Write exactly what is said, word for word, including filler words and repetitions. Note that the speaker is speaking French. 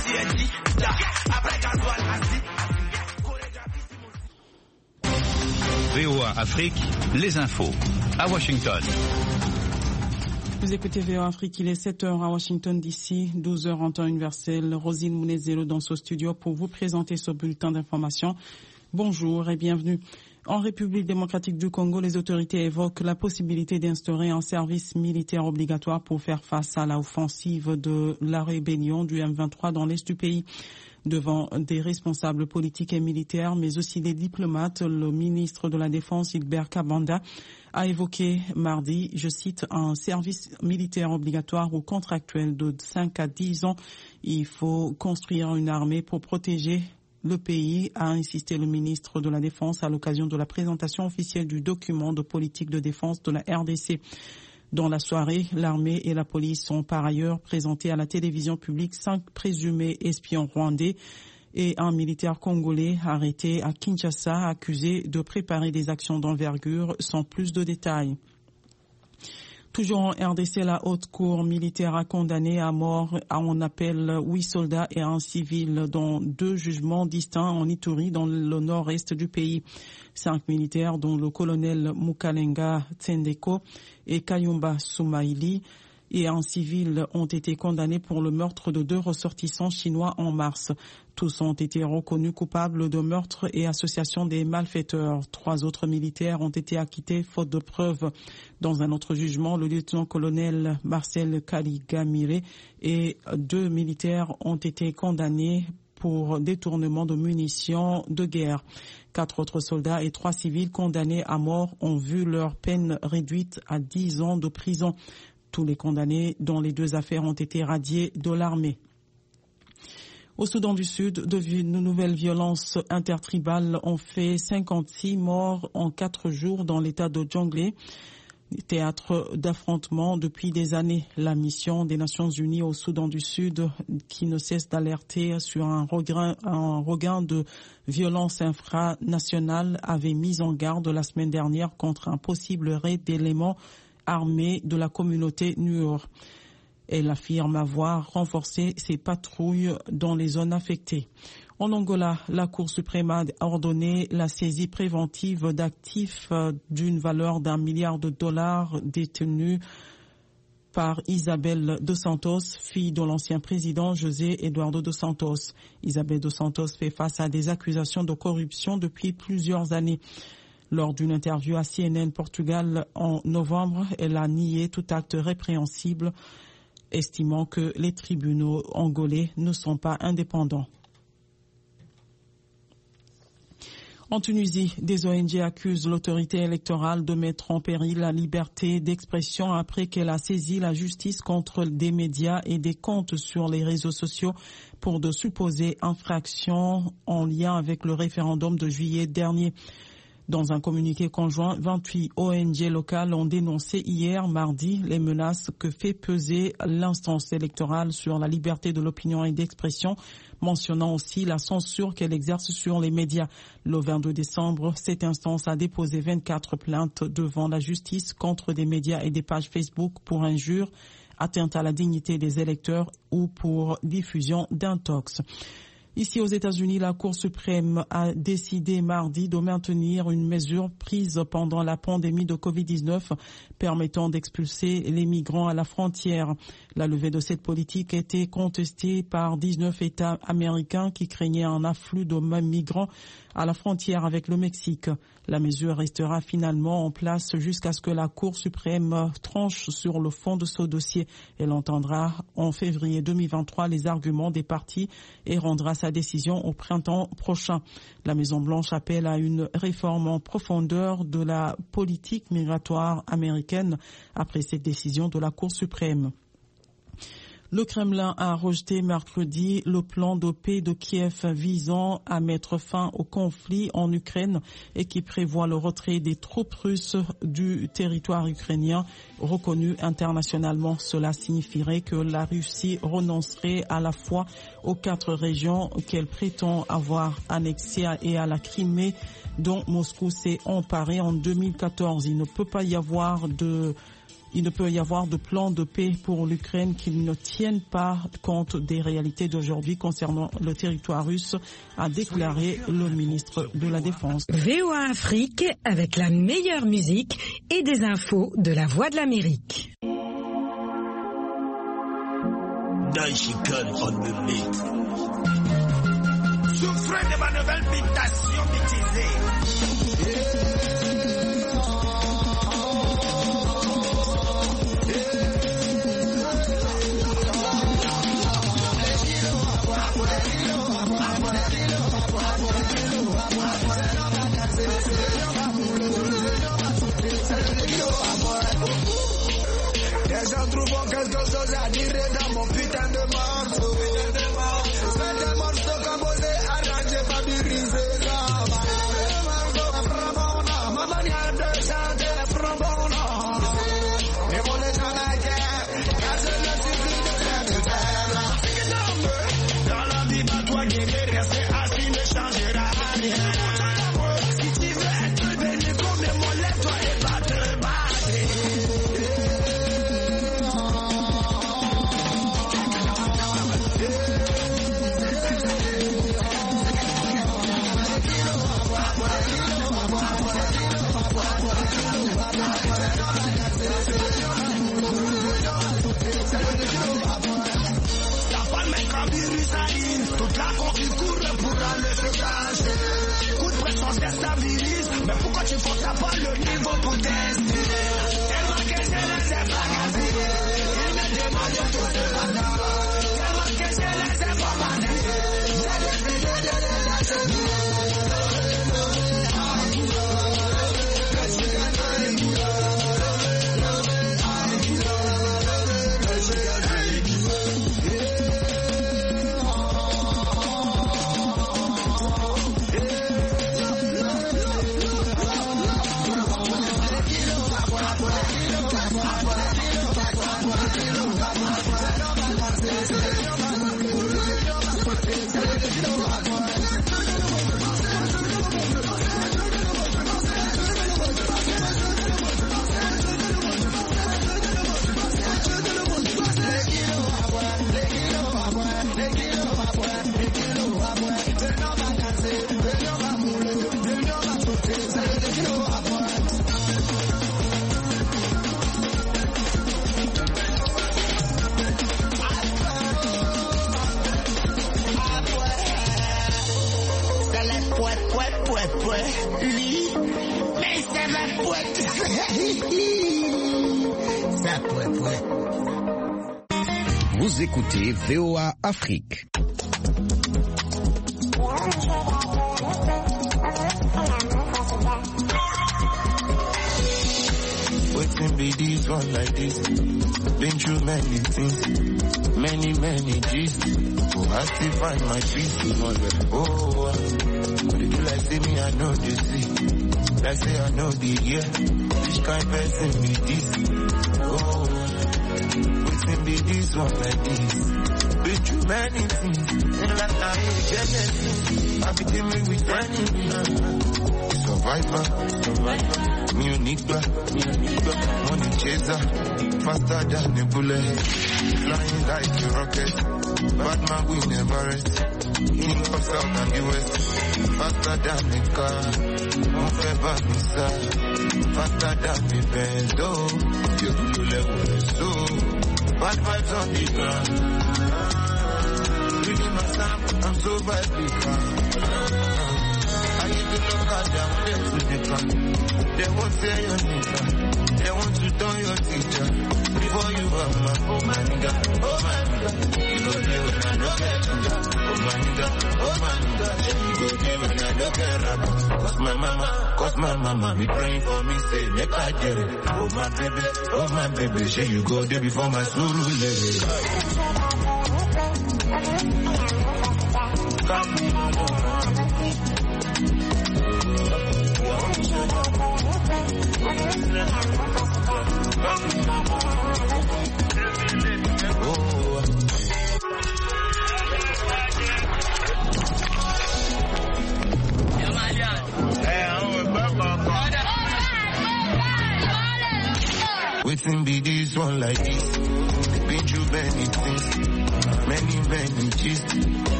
V O A Afrique, les infos, à Washington. Vous écoutez V O A Afrique, il est sept heures à Washington D C, douze heures en temps universel. Rosine Mounezelo dans ce studio pour vous présenter ce bulletin d'information. Bonjour et bienvenue. En République démocratique du Congo, les autorités évoquent la possibilité d'instaurer un service militaire obligatoire pour faire face à l'offensive de la rébellion du M vingt-trois dans l'est du pays. Devant des responsables politiques et militaires, mais aussi des diplomates, le ministre de la Défense, Hilbert Kabanda, a évoqué mardi, je cite, un service militaire obligatoire ou contractuel de cinq à dix ans. Il faut construire une armée pour protéger le pays, a insisté le ministre de la Défense à l'occasion de la présentation officielle du document de politique de défense de la R D C. Dans la soirée, l'armée et la police sont par ailleurs présentés à la télévision publique cinq présumés espions rwandais et un militaire congolais arrêté à Kinshasa accusé de préparer des actions d'envergure sans plus de détails. Toujours en R D C, la haute cour militaire a condamné à mort à en appel huit soldats et un civil dans deux jugements distincts en Ituri dans le nord-est du pays. Cinq militaires dont le colonel Mukalenga Tsendeko et Kayumba Soumaïli et un civil ont été condamnés pour le meurtre de deux ressortissants chinois en mars. Tous ont été reconnus coupables de meurtre et association des malfaiteurs. Trois autres militaires ont été acquittés faute de preuves. Dans un autre jugement, le lieutenant-colonel Marcel Kaligamire et deux militaires ont été condamnés pour détournement de munitions de guerre. Quatre autres soldats et trois civils condamnés à mort ont vu leur peine réduite à dix ans de prison. Tous les condamnés dans les deux affaires ont été radiés de l'armée. Au Soudan du Sud, de nouvelles violences intertribales ont fait cinquante-six morts en quatre jours dans l'état de Djonglé, théâtre d'affrontements depuis des années. La mission des Nations Unies au Soudan du Sud, qui ne cesse d'alerter sur un regain, un regain de violence infranationale, avait mis en garde la semaine dernière contre un possible raid d'éléments armée de la communauté Nuer. Elle affirme avoir renforcé ses patrouilles dans les zones affectées. En Angola, la Cour suprême a ordonné la saisie préventive d'actifs d'une valeur d'un milliard de dollars détenus par Isabel dos Santos, fille de l'ancien président José Eduardo dos Santos. Isabel dos Santos fait face à des accusations de corruption depuis plusieurs années. Lors d'une interview à C N N Portugal en novembre, elle a nié tout acte répréhensible, estimant que les tribunaux angolais ne sont pas indépendants. En Tunisie, des O N G accusent l'autorité électorale de mettre en péril la liberté d'expression après qu'elle a saisi la justice contre des médias et des comptes sur les réseaux sociaux pour de supposées infractions en lien avec le référendum de juillet dernier. Dans un communiqué conjoint, vingt-huit O N G locales ont dénoncé hier, mardi, les menaces que fait peser l'instance électorale sur la liberté de l'opinion et d'expression, mentionnant aussi la censure qu'elle exerce sur les médias. Le vingt-deux décembre, cette instance a déposé vingt-quatre plaintes devant la justice contre des médias et des pages Facebook pour injures, atteinte à la dignité des électeurs ou pour diffusion d'intox. Ici aux États-Unis, la Cour suprême a décidé mardi de maintenir une mesure prise pendant la pandémie de covid dix-neuf permettant d'expulser les migrants à la frontière. La levée de cette politique a été contestée par dix-neuf États américains qui craignaient un afflux de migrants à la frontière avec le Mexique. La mesure restera finalement en place jusqu'à ce que la Cour suprême tranche sur le fond de ce dossier. Elle entendra en février deux mille vingt-trois les arguments des parties et rendra sa décision au printemps prochain. La Maison-Blanche appelle à une réforme en profondeur de la politique migratoire américaine après cette décision de la Cour suprême. Le Kremlin a rejeté mercredi le plan de paix de Kiev visant à mettre fin au conflit en Ukraine et qui prévoit le retrait des troupes russes du territoire ukrainien reconnu internationalement. Cela signifierait que la Russie renoncerait à la fois aux quatre régions qu'elle prétend avoir annexées et à la Crimée dont Moscou s'est emparé en deux mille quatorze. Il ne peut pas y avoir de Il ne peut y avoir de plan de paix pour l'Ukraine qui ne tienne pas compte des réalités d'aujourd'hui concernant le territoire russe, a déclaré le ministre de la Défense. V O A Afrique avec la meilleure musique et des infos de la Voix de l'Amérique. Daishikan on the beat. Souffrez de ma nouvelle mutation bêtisée. Les gens trouvent quelque chose à dire dans mon putain de morceau. C'est des morceaux composés, arrangés, fabriqués. Ma manière de chanter est frambonna. Mais mon les gens la guerre, car je ne suffit de faire de terre. Dans la vie, pas toi guérir, rester assis ne changera rien. Si tu veux être béni comme mon lait, toi et pas te battre. Toute la conflit court pour aller se cacher. Coup de pression se déstabilise. Mais pourquoi tu forces pas le niveau pour tester? Tellement que je les ai magasinés. Ils me demandent tout ce matin. Tellement que je les ai bombardés. J'ai décidé de les lâcher. Vous écoutez V O A Afrique. Waiting be this one like this. Been through many things, many, many G's. Oh, I still find my peace. Oh, but you like see me, I know they see. Like say I know the year. Which kind of person be this? Oh, waiting be this one like this. Been through many things, and like I ain't jealous. I be dealing with any survivor, survivor. Me unique, me unique, money chaser, faster than a bullet, flying like a rocket. Bad man we never rest. King of South and the West, faster than a car. Mon fait pas me ça, faster than the Benz. Oh, you do level so. Bad vibes on the ground. Reading my sound, I'm so badly calm. I used to look at them, them to the front. They won't say your nigga. They want to turn your teacher. Before you are my oh my nigga, oh my nigga. You go there when I don't get you. Oh my nigga, oh my nigga. You go there when I don't get rap. Cause my mama, cause my mama be praying for me, say make I get it. Oh my baby, oh my baby. Say you go there before my suru lady. Come Waiting be this one like this. Been through many things, many, many cheese.